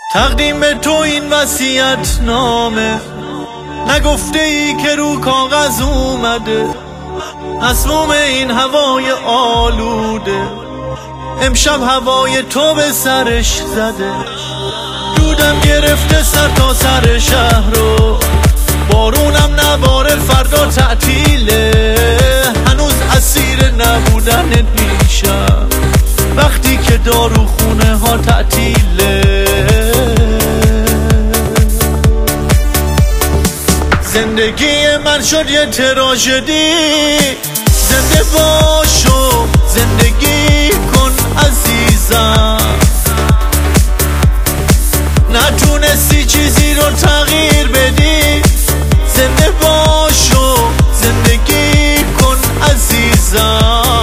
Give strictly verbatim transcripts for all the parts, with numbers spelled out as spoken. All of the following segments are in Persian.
تقدیم به تو این وصیت نامه، نگفته ای که رو کاغذ اومده، مسموم این هوای آلوده، امشب هوای تو به سرش زده. دودم گرفته سر تا سر شهر رو، بارونم نباره فردا تعطیله، هنوز اسیر نبودنت میشم وقتی که دارو خونه ها تعطیله. زندگی من شد یه تراژدی، زنده باشو زندگی کن عزیزم، نتونستی چیزی رو تغییر بدی، زنده باشو زندگی کن عزیزم.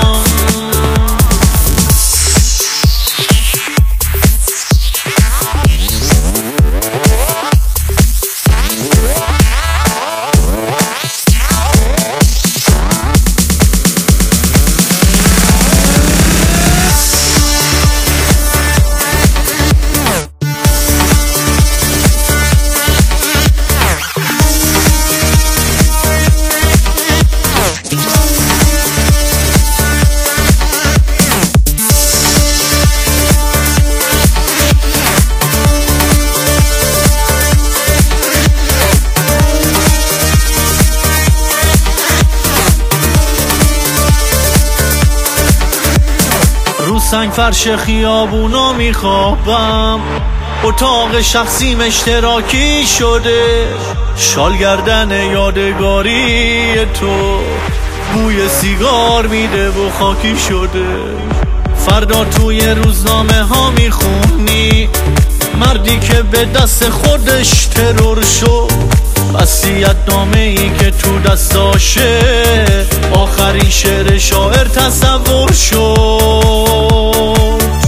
سنگ فرش خیابونا میخوابم، اتاق شخصیم اشتراکی شده، شال گردن یادگاری تو بوی سیگار میده و خاکی شده. فردا توی روزنامه ها میخونی مردی که به دست خودش ترور شد، وصیت نامه ای که تو دستاشه آخرین شعر شاعر تصور شد.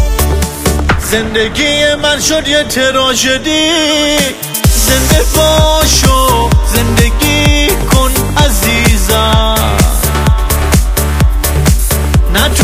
زندگی من شد یه تراژدی، زنده باشو زندگی کن عزیزم،